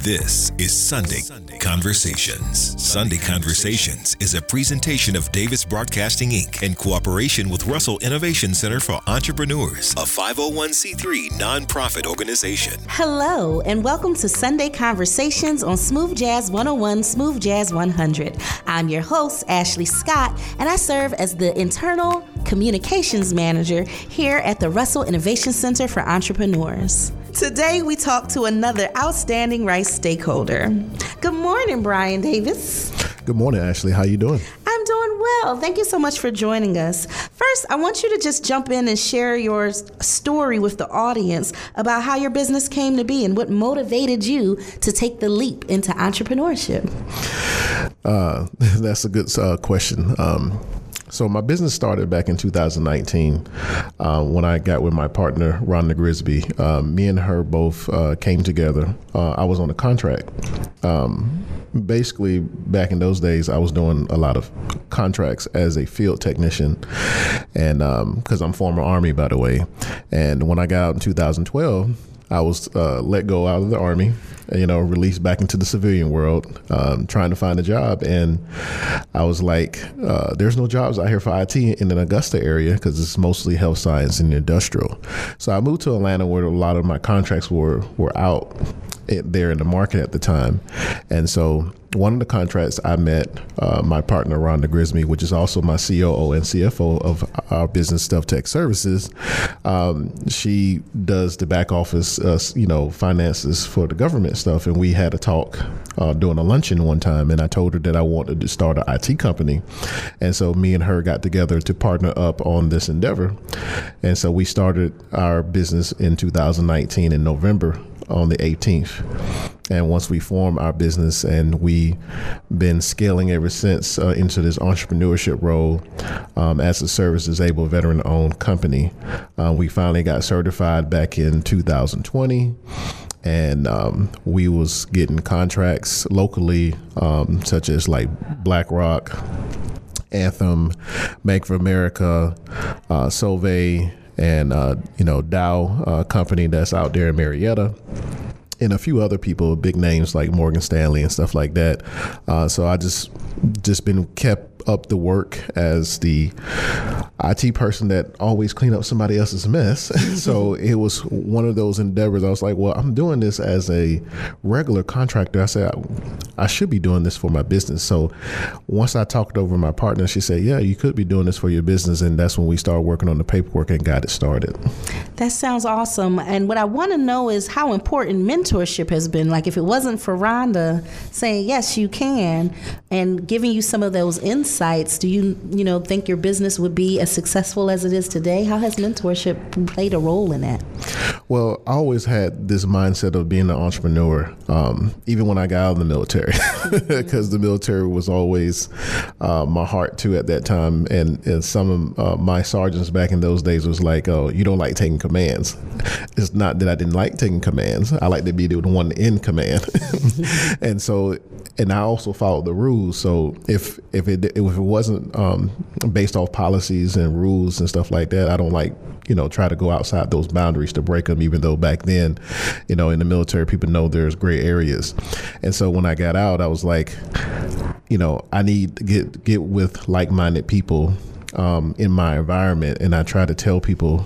This is Sunday Conversations. Sunday Conversations is a presentation of Davis Broadcasting Inc. in cooperation with Russell Innovation Center for Entrepreneurs, a 501c3 nonprofit organization. Hello, and welcome to Sunday Conversations on Smooth Jazz 101, Smooth Jazz 100. I'm your host, Ashley Scott, and I serve as the Internal Communications Manager here at the Russell Innovation Center for Entrepreneurs. Today, we talk to another outstanding Rice stakeholder. Good morning, Brian Davis. Good morning, Ashley. How you doing? I'm doing well. Thank you so much for joining us. First, I want you to just jump in and share your story with the audience about how your business came to be and what motivated you to take the leap into entrepreneurship. That's a good question. So my business started back in 2019 when I got with my partner, Rhonda Grisby. Me and her both came together. I was on a contract. Basically, back in those days, I was doing a lot of contracts as a field technician, and because I'm former Army, by the way. And when I got out in 2012, I was let go out of the Army, released back into the civilian world, trying to find a job. And I was like, there's no jobs out here for IT in the Augusta area because it's mostly health science and industrial. So I moved to Atlanta where a lot of my contracts were out there in the market at the time. And so one of the contracts I met my partner, Rhonda Grisby, which is also my COO and CFO of our business, Stuff Tech Services. She does the back office, finances for the government stuff. And we had a talk during a luncheon one time, and I told her that I wanted to start an IT company. And so me and her got together to partner up on this endeavor. And so we started our business in 2019 in November on the 18th. And once we formed our business, and we been scaling ever since into this entrepreneurship role as a service-disabled veteran-owned company. We finally got certified back in 2020. And we was getting contracts locally, such as like BlackRock, Anthem, Bank of America, Solvay, and Dow company that's out there in Marietta, and a few other people, big names like Morgan Stanley and stuff like that. So I just been kept up the work as the IT person that always clean up somebody else's mess. So it was one of those endeavors. I was like, well, I'm doing this as a regular contractor. I said, I should be doing this for my business. So once I talked over my partner, she said, yeah, you could be doing this for your business. And that's when we started working on the paperwork and got it started. That sounds awesome. And what I want to know is how important mentorship has been. Like, if it wasn't for Rhonda saying, yes, you can, and giving you some of those insights, do you think your business would be as successful as it is today? How has mentorship played a role in that? Well, I always had this mindset of being an entrepreneur, even when I got out of the military, because the military was always my heart too at that time. And some of my sergeants back in those days was like, oh, you don't like taking commands. It's not that I didn't like taking commands. I like to be the one in command. And I also followed the rules. So if it wasn't based off policies and rules and stuff like that, I don't like, try to go outside those boundaries to break them, even though back then, in the military, people know there's gray areas. And so when I got out, I was like, I need to get with like-minded people in my environment. And I try to tell people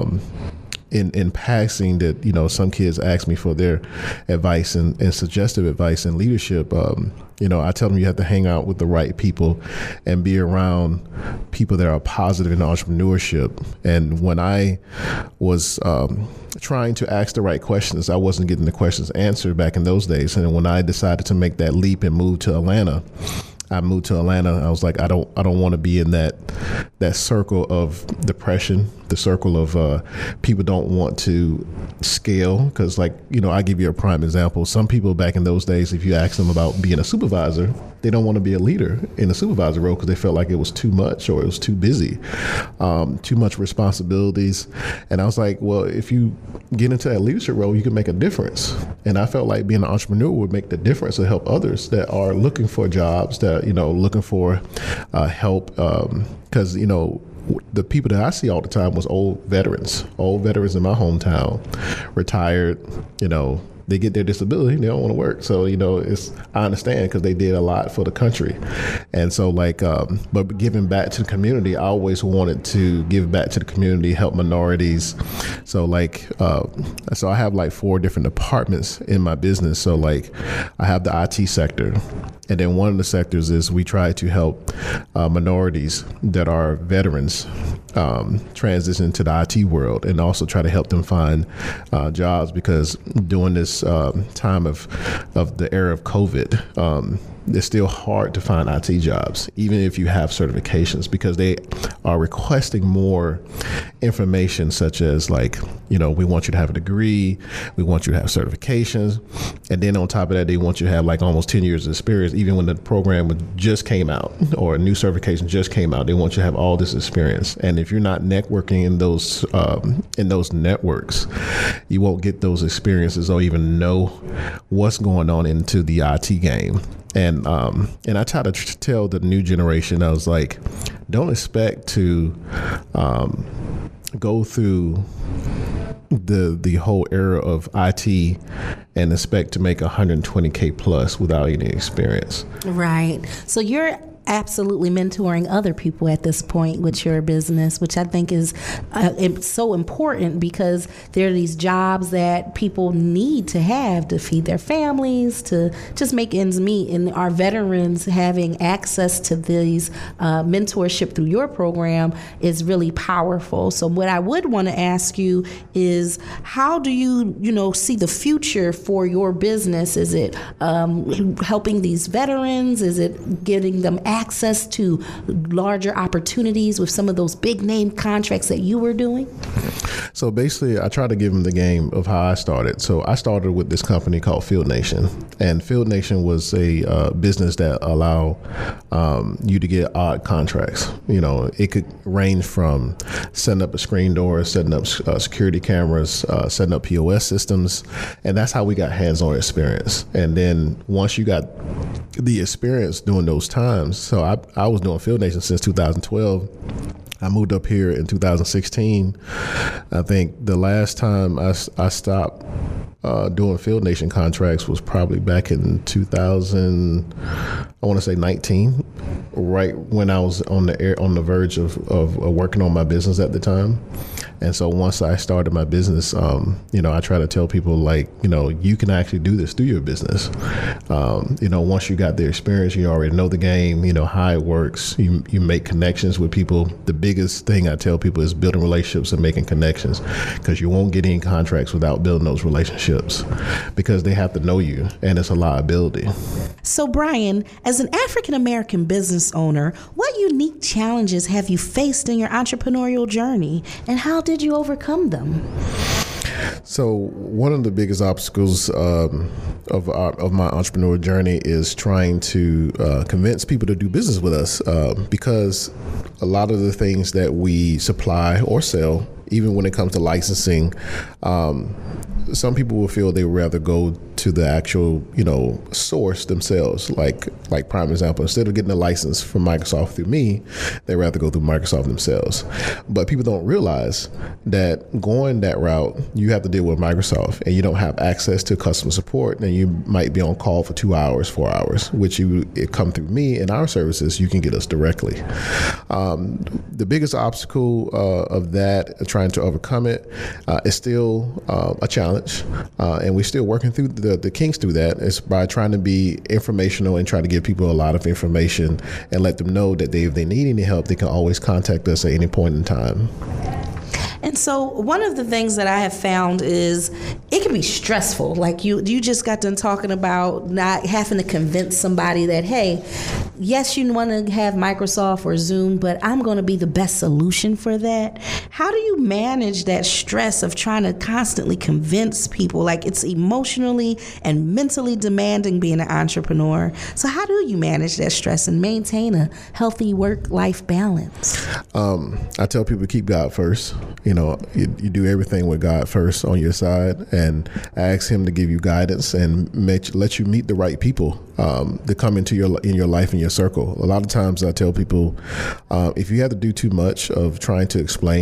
in passing that, some kids ask me for their advice and suggestive advice and leadership. I tell them you have to hang out with the right people and be around people that are positive in entrepreneurship. And when I was trying to ask the right questions, I wasn't getting the questions answered back in those days. And when I decided to make that leap and move to Atlanta, I was like, I don't want to be in that circle of depression, the circle of people don't want to scale. Because I give you a prime example. Some people back in those days, if you ask them about being a supervisor, they don't want to be a leader in a supervisor role because they felt like it was too much or it was too busy, too much responsibilities. And I was like, well, if you get into that leadership role, you can make a difference. And I felt like being an entrepreneur would make the difference to help others that are looking for jobs, that looking for help, because the people that I see all the time was old veterans in my hometown, retired, they get their disability, they don't want to work. So, I understand because they did a lot for the country. And so but giving back to the community, I always wanted to give back to the community, help minorities. So so I have 4 different departments in my business. So I have the IT sector. And then one of the sectors is we try to help minorities that are veterans transition to the IT world, and also try to help them find jobs, because during this time of the era of COVID, it's still hard to find IT jobs, even if you have certifications, because they are requesting more information, such as we want you to have a degree, we want you to have certifications, and then on top of that, they want you to have almost 10 years of experience, even when the program just came out or a new certification just came out. They want you to have all this experience, and if you're not networking in those networks, you won't get those experiences or even know what's going on into the IT game. And I try to tell the new generation, I was like, don't expect to go through the whole era of IT and expect to make $120K plus without any experience. Right. So you're absolutely mentoring other people at this point with your business, which I think is so important, because there are these jobs that people need to have to feed their families, to just make ends meet. And our veterans having access to these mentorship through your program is really powerful. So what I would want to ask you is, how do you see the future for your business? Is it helping these veterans? Is it getting them access to larger opportunities with some of those big name contracts that you were doing? So basically, I try to give them the game of how I started. So I started with this company called Field Nation, and Field Nation was a business that allowed you to get odd contracts. It could range from setting up a screen door, setting up security cameras, setting up POS systems, and that's how we got hands-on experience. And then once you got the experience during those times, so I was doing Field Nation since 2012. I moved up here in 2016. I think the last time I stopped doing Field Nation contracts was probably back in 19, right when I was on the verge of working on my business at the time. And so once I started my business, I try to tell people you can actually do this through your business. Once you got the experience, you already know the game, how it works. You make connections with people. The biggest thing I tell people is building relationships and making connections, because you won't get any contracts without building those relationships, because they have to know you, and it's a liability. So Brian, as an African-American business owner, what unique challenges have you faced in your entrepreneurial journey, and how did you overcome them? So one of the biggest obstacles of my entrepreneurial journey is trying to convince people to do business with us, because a lot of the things that we supply or sell, even when it comes to licensing, some people will feel they would rather go to the actual, source themselves. Like prime example, instead of getting a license from Microsoft through me, they rather go through Microsoft themselves. But people don't realize that going that route, you have to deal with Microsoft, and you don't have access to customer support, and you might be on call for 2 hours, 4 hours, which it come through me and our services, you can get us directly. The biggest obstacle of that, trying to overcome it, is still a challenge, and we're still working through the kinks through that. Is by trying to be informational and try to give people a lot of information and let them know that if they need any help, they can always contact us at any point in time. And so one of the things that I have found is it can be stressful. Like you just got done talking about not having to convince somebody that, hey, yes, you want to have Microsoft or Zoom, but I'm going to be the best solution for that. How do you manage that stress of trying to constantly convince people? Like, it's emotionally and mentally demanding being an entrepreneur. So how do you manage that stress and maintain a healthy work-life balance? I tell people to keep God first. You do everything with God first on your side, and ask Him to give you guidance and let you meet the right people to come into your life and your circle. A lot of times I tell people, if you have to do too much of trying to explain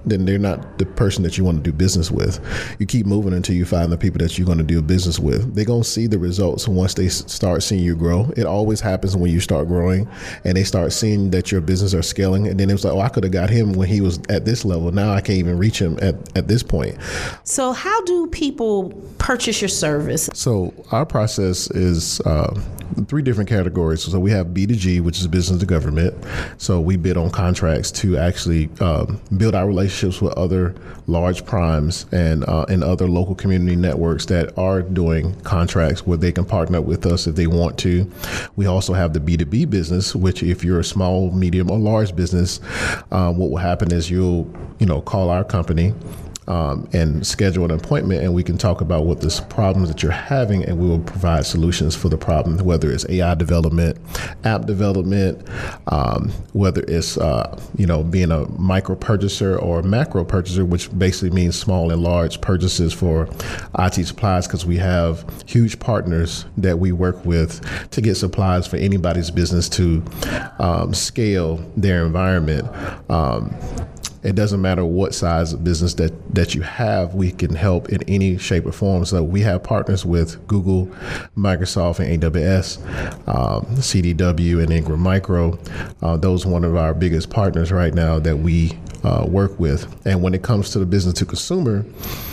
then they're not the person that you want to do business with. You keep moving until you find the people that you're going to do business with. They're going to see the results once they start seeing you grow. It always happens when you start growing and they start seeing that your business are scaling. And then it was like, oh, I could have got him when he was at this level. Now I can't even reach him at this point. So how do people purchase your service? So our process is 3 different categories. So we have B2G, which is business to government. So we bid on contracts to actually build our relationships with other large primes and other local community networks that are doing contracts where they can partner with us if they want to. We also have the B2B business, which if you're a small, medium, or large business, what will happen is you'll call our company and schedule an appointment, and we can talk about what the problems that you're having, and we will provide solutions for the problem, whether it's AI development, app development, whether it's being a micro purchaser or macro purchaser, which basically means small and large purchases for IT supplies, because we have huge partners that we work with to get supplies for anybody's business to scale their environment. It doesn't matter what size of business that you have, we can help in any shape or form. So we have partners with Google, Microsoft, and AWS, CDW, and Ingram Micro. Those are one of our biggest partners right now that we work with. And when it comes to the business to consumer,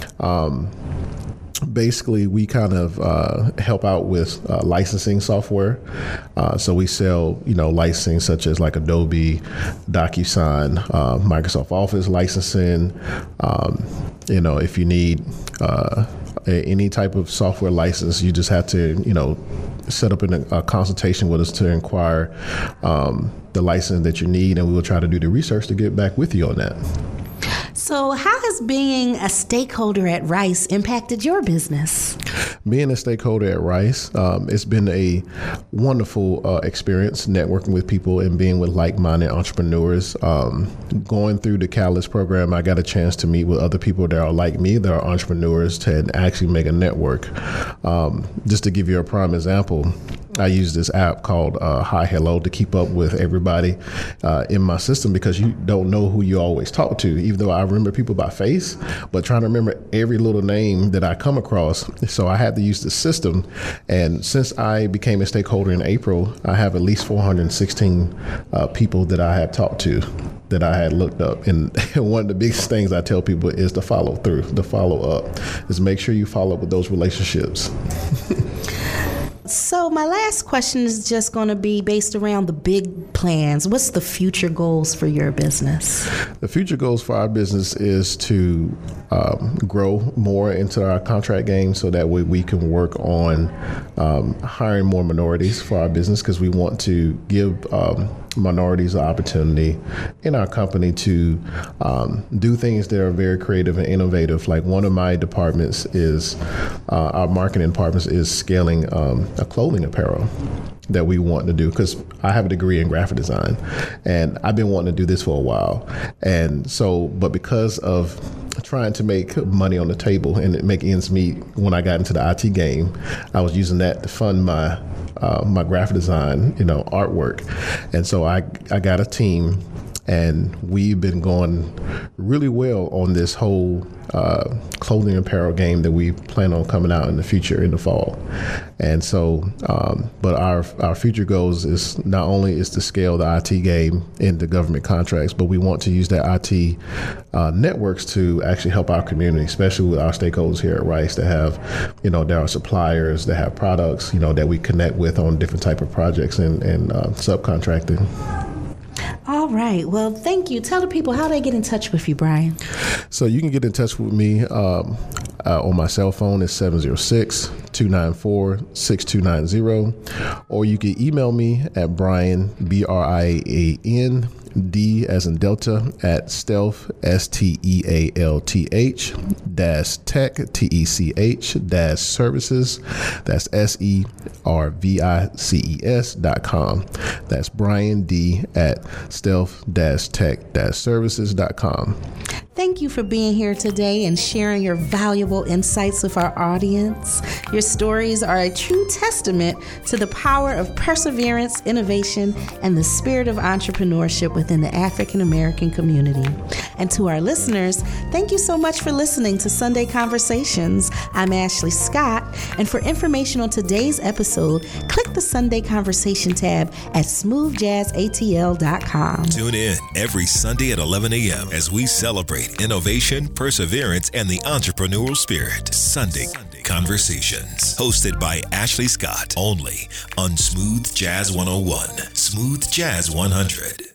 basically, we kind of help out with licensing software. So we sell, licensing such as like Adobe, DocuSign, Microsoft Office licensing. If you need any type of software license, you just have to, set up a consultation with us to inquire the license that you need, and we will try to do the research to get back with you on that. So how has being a stakeholder at Rice impacted your business? Being a stakeholder at Rice, it's been a wonderful experience networking with people and being with like-minded entrepreneurs. Going through the Catalyst program, I got a chance to meet with other people that are like me, that are entrepreneurs, to actually make a network. Just to give you a prime example, I use this app called Hi Hello to keep up with everybody in my system, because you don't know who you always talk to, even though I remember people by face, but trying to remember every little name that I come across. So I had to use the system. And since I became a stakeholder in April, I have at least 416 people that I have talked to, that I had looked up. And one of the biggest things I tell people is the follow through, the follow up, is make sure you follow up with those relationships. So my last question is just going to be based around the big plans. What's the future goals for your business? The future goals for our business is to grow more into our contract game, so that way we can work on hiring more minorities for our business, because we want to give minorities an opportunity in our company to do things that are very creative and innovative. Like one of my departments is, our marketing department is scaling a clothing apparel that we want to do, because I have a degree in graphic design and I've been wanting to do this for a while. And so, but because of trying to make money on the table and make ends meet when I got into the IT game, I was using that to fund my graphic design, artwork. And so I got a team, and we've been going really well on this whole clothing apparel game that we plan on coming out in the future in the fall. And so, but our future goals is not only is to scale the IT game into government contracts, but we want to use that IT networks to actually help our community, especially with our stakeholders here at Rice that have, there are suppliers that have products, that we connect with on different type of projects and subcontracting. All right. Well, thank you. Tell the people how they get in touch with you, Brian. So you can get in touch with me on my cell phone. It's 706-294-6290. Or you can email me at Brian, BRIAN, D as in Delta, at stealth, STEALTH, tech, TECH, services, that's SERVICES.com. That's Brian D at stealth-tech-services.com. Thank you for being here today and sharing your valuable insights with our audience. Your Your stories are a true testament to the power of perseverance, innovation, and the spirit of entrepreneurship within the African American community. And to our listeners, thank you so much for listening to Sunday Conversations. I'm Ashley Scott, and for information on today's episode, click the Sunday Conversation tab at smoothjazzatl.com. Tune in every Sunday at 11 a.m. as we celebrate innovation, perseverance, and the entrepreneurial spirit. Sunday Conversations, hosted by Ashley Scott, only on Smooth Jazz 101, Smooth Jazz 100.